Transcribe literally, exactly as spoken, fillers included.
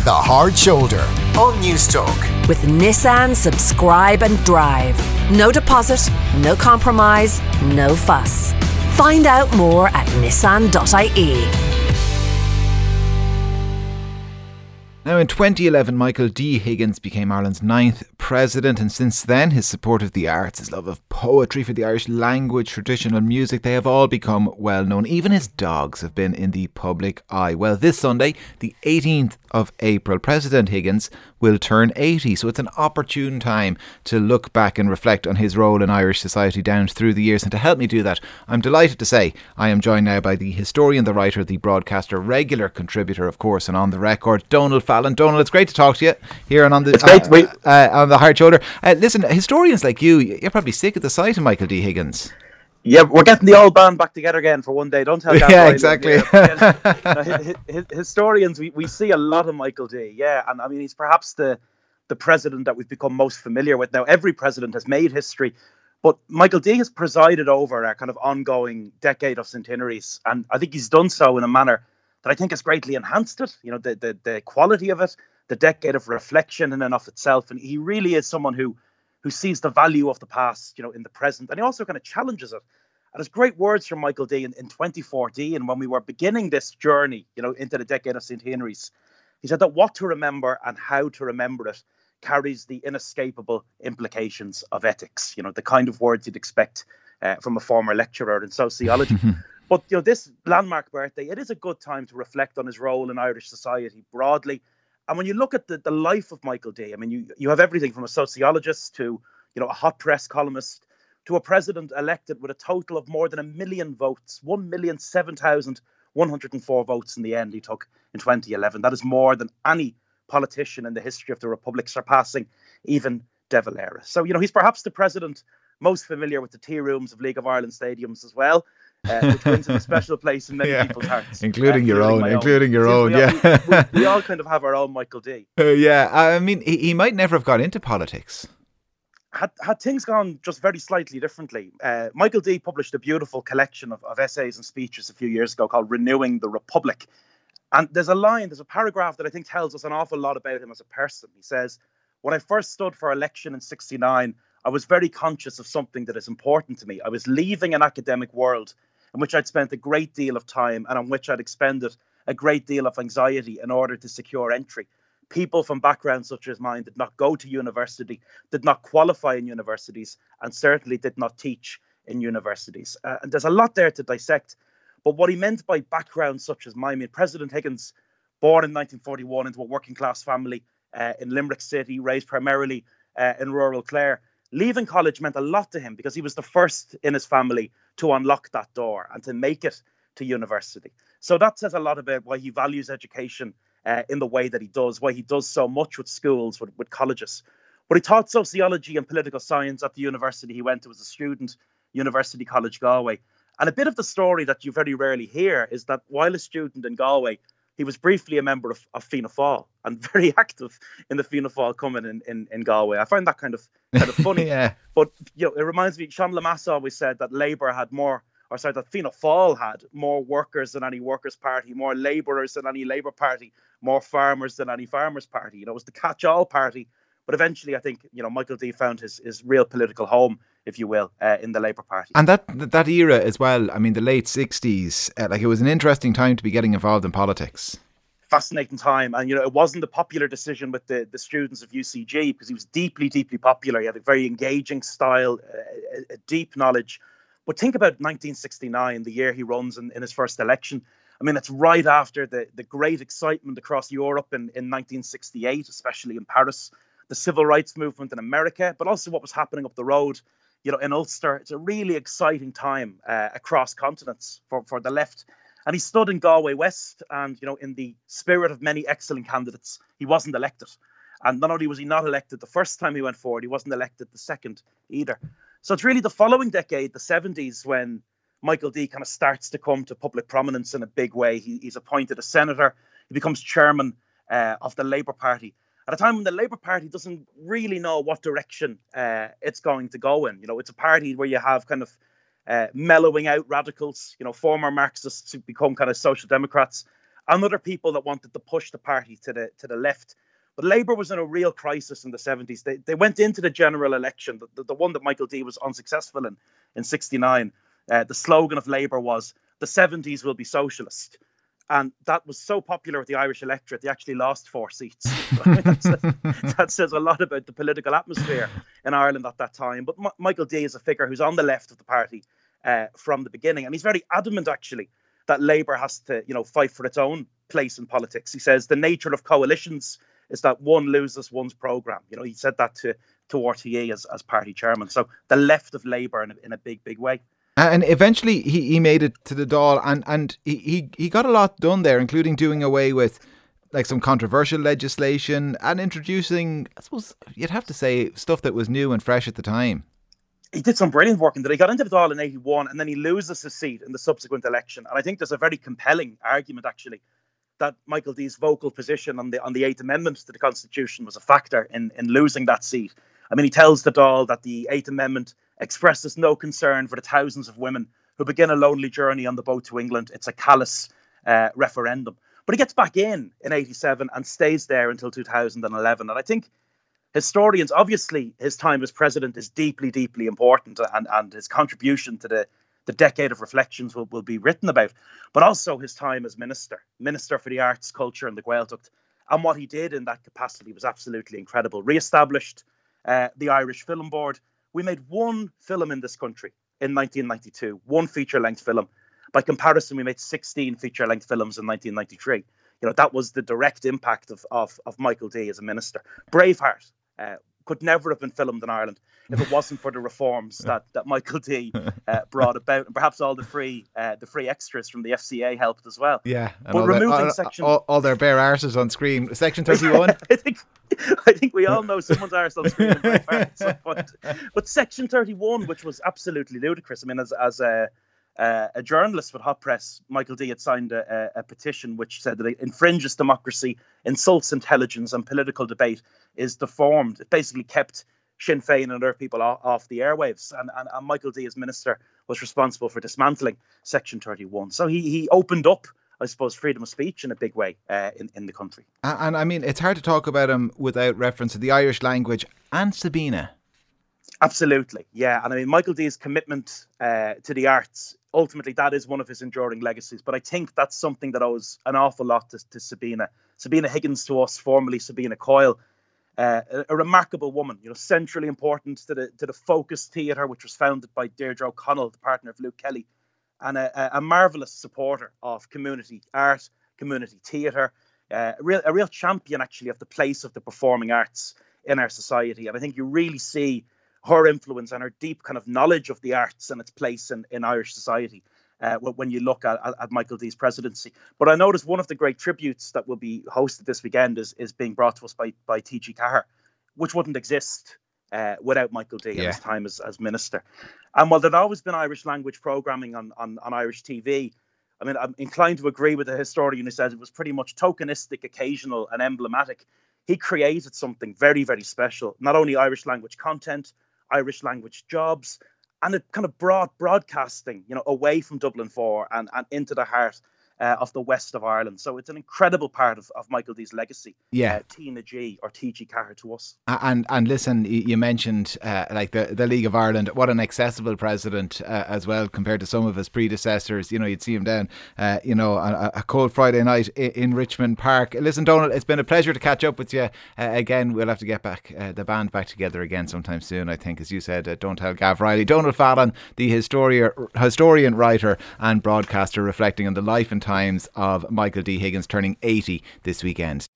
The Hard Shoulder on Newstalk. With Nissan Subscribe and Drive. No deposit, no compromise, no fuss. Find out more at nissan dot I E. Now, in twenty eleven, Michael D. Higgins became Ireland's ninth president, and since then, his support of the arts, his love of poetry, for the Irish language, traditional music, they have all become well known. Even his dogs have been in the public eye. Well, this Sunday, the eighteenth of April, President Higgins will turn eighty, so it's an opportune time to look back and reflect on his role in Irish society down through the years. And to help me do that, I'm delighted to say I am joined now by the historian, the writer, the broadcaster, regular contributor, of course, and on the record, Donal Fallon. Donal, it's great to talk to you here and on the uh, uh, on the Hard Shoulder. Uh, listen, historians like you, you're probably sick of the sight of Michael D. Higgins. Yeah, we're getting the old band back together again for one day. Don't tell that. Yeah, exactly. Yeah. Historians, we, we see a lot of Michael D. Yeah, and I mean, he's perhaps the the president that we've become most familiar with. Now, every president has made history, but Michael D. has presided over a kind of ongoing decade of centenaries, and I think he's done so in a manner that I think has greatly enhanced it. You know, the the, the quality of it, the decade of reflection in and of itself, and he really is someone who who sees the value of the past, you know, in the present, and he also kind of challenges it. And there's great words from Michael D. in, in twenty fourteen, when we were beginning this journey, you know, into the decade of centenaries. He said that what to remember and how to remember it carries the inescapable implications of ethics. You know, the kind of words you'd expect uh, from a former lecturer in sociology. But, you know, this landmark birthday, it is a good time to reflect on his role in Irish society broadly. And when you look at the, the life of Michael D., I mean, you, you have everything from a sociologist to, you know, a hot press columnist to a president elected with a total of more than a million votes, one million seven thousand one hundred four votes in the end he took in twenty eleven. That is more than any politician in the history of the Republic, surpassing even De Valera. So, you know, he's perhaps the president most familiar with the tea rooms of League of Ireland stadiums as well. Uh, which wins him a special place in many yeah. people's hearts. Including uh, your including own, including own. your own, we yeah. All, we, we, we all kind of have our own Michael D. Uh, yeah, I mean, he, he might never have got into politics. Had, had things gone just very slightly differently, uh, Michael D. published a beautiful collection of, of essays and speeches a few years ago called Renewing the Republic. And there's a line, there's a paragraph that I think tells us an awful lot about him as a person. He says, "When I first stood for election in sixty-nine, I was very conscious of something that is important to me. I was leaving an academic world in which I'd spent a great deal of time and on which I'd expended a great deal of anxiety in order to secure entry. People from backgrounds such as mine did not go to university, did not qualify in universities, and certainly did not teach in universities." Uh, and there's a lot there to dissect. But what he meant by backgrounds such as mine, I mean, President Higgins, born in nineteen forty-one into a working class family uh, in Limerick City, raised primarily uh, in rural Clare. Leaving college meant a lot to him because he was the first in his family to unlock that door and to make it to university. So that says a lot about why he values education uh, in the way that he does, why he does so much with schools, with, with colleges. But he taught sociology and political science at the university he went to as a student, University College Galway. And a bit of the story that you very rarely hear is that while a student in Galway, he was briefly a member of, of Fianna Fáil and very active in the Fianna Fáil coming in, in, in Galway. I find that kind of kind of funny. yeah. But you know, it reminds me, Sean Lamass always said that Labour had more, or sorry, that Fianna Fáil had more workers than any workers' party, more labourers than any Labour party, more farmers than any farmers' party. You know, it was the catch-all party. But eventually, I think, you know, Michael D found his, his real political home, if you will, uh, in the Labour Party. And that that era as well, I mean, the late sixties, uh, like it was an interesting time to be getting involved in politics. Fascinating time. And, you know, it wasn't a popular decision with the, the students of U C G because he was deeply, deeply popular. He had a very engaging style, a, a deep knowledge. But think about nineteen sixty-nine, the year he runs in, in his first election. I mean, it's right after the, the great excitement across Europe in, in nineteen sixty-eight, especially in Paris, the civil rights movement in America, but also what was happening up the road, you know, in Ulster. It's a really exciting time uh, across continents for, for the left. And he stood in Galway West and, you know, in the spirit of many excellent candidates, he wasn't elected. And not only was he not elected the first time he went forward, he wasn't elected the second either. So it's really the following decade, the seventies, when Michael D kind of starts to come to public prominence in a big way. He, he's appointed a senator. He becomes chairman uh, of the Labour Party at a time when the Labour Party doesn't really know what direction uh, it's going to go in. You know, it's a party where you have kind of uh, mellowing out radicals, you know, former Marxists who become kind of social democrats, and other people that wanted to push the party to the to the left. But Labour was in a real crisis in the seventies. They they went into the general election, the, the, the one that Michael D was unsuccessful in, in sixty-nine. Uh, the slogan of Labour was, the seventies will be socialist. And that was so popular with the Irish electorate, they actually lost four seats. that, says, that says a lot about the political atmosphere in Ireland at that time. But M- Michael D is a figure who's on the left of the party uh, from the beginning. And he's very adamant, actually, that Labour has to, you know, fight for its own place in politics. He says the nature of coalitions is that one loses one's programme. You know, he said that to, to R T E as, as party chairman. So the left of Labour in a, in a big, big way. And eventually he, he made it to the Dáil, and, and he, he, he got a lot done there, including doing away with like some controversial legislation and introducing, I suppose you'd have to say, stuff that was new and fresh at the time. He did some brilliant work in that. He got into the Dáil in eighty-one, and then he loses his seat in the subsequent election. And I think there's a very compelling argument, actually, that Michael D's vocal position on the on the Eighth Amendment to the Constitution was a factor in, in losing that seat. I mean, he tells the Dáil that the Eighth Amendment expresses no concern for the thousands of women who begin a lonely journey on the boat to England. It's a callous uh, referendum. But he gets back in in eighty-seven and stays there until two thousand eleven. And I think historians, obviously, his time as president is deeply, deeply important, and, and his contribution to the, the decade of reflections will, will be written about. But also his time as minister, minister for the arts, culture and the Gaeltacht. And what he did in that capacity was absolutely incredible. Re-established uh, the Irish Film Board. We made one film in this country in nineteen ninety-two, one feature-length film. By comparison, we made sixteen feature-length films in nineteen ninety-three. You know, that was the direct impact of of, of Michael D as a minister. Braveheart uh, could never have been filmed in Ireland if it wasn't for the reforms that, that Michael D uh, brought about, and perhaps all the free uh, the free extras from the F C A helped as well. Yeah, but removing their, all, section all, all their bare arses on screen. Section thirty-one. I think I think we all know someone's arse on screen in Braveheart at some point. But Section thirty-one, which was absolutely ludicrous. I mean, as as a uh, a journalist with Hot Press, Michael D had signed a, a, a petition which said that it infringes democracy, insults intelligence, and political debate is deformed. It basically kept Sinn Féin and other people off, off the airwaves. And, and, and Michael D, as minister, was responsible for dismantling Section thirty-one. So he he opened up, I suppose, freedom of speech in a big way uh, in, in the country. And, and I mean, it's hard to talk about him without reference to the Irish language and Sabina. Absolutely, yeah. And I mean, Michael D's commitment uh, to the arts, ultimately, that is one of his enduring legacies. But I think that's something that owes an awful lot to, to Sabina. Sabina Higgins to us, formerly Sabina Coyle, uh, a, a remarkable woman, you know, centrally important to the to the Focus Theatre, which was founded by Deirdre O'Connell, the partner of Luke Kelly, and a, a marvellous supporter of community art, community theatre, uh, a, real, a real champion, actually, of the place of the performing arts in our society. And I think you really see her influence and her deep kind of knowledge of the arts and its place in, in Irish society uh, when you look at, at Michael D's presidency. But I noticed one of the great tributes that will be hosted this weekend is, is being brought to us by, by T G Cahir, which wouldn't exist uh, without Michael D yeah. and his time as, as minister. And while there'd always been Irish language programming on, on, on Irish T V, I mean, I'm inclined to agree with the historian who says it was pretty much tokenistic, occasional and emblematic. He created something very, very special, not only Irish language content, Irish language jobs, and it kind of brought broadcasting, you know, away from Dublin four and, and into the heart uh, of the west of Ireland. So it's an incredible part of, of Michael D's legacy. Yeah, uh, Tina G or T G Cahir to us. And and listen, you mentioned uh, like the, the League of Ireland. What an accessible president uh, as well compared to some of his predecessors. You know, you'd see him down, uh, you know, a, a cold Friday night in, in Richmond Park. Listen, Donald, it's been a pleasure to catch up with you. Uh, again, we'll have to get back uh, the band back together again sometime soon. I think, as you said, uh, don't tell Gav Riley. Donald Fallon, the historian, historian, writer, and broadcaster, reflecting on the life and times of Michael D. Higgins, turning eighty this weekend.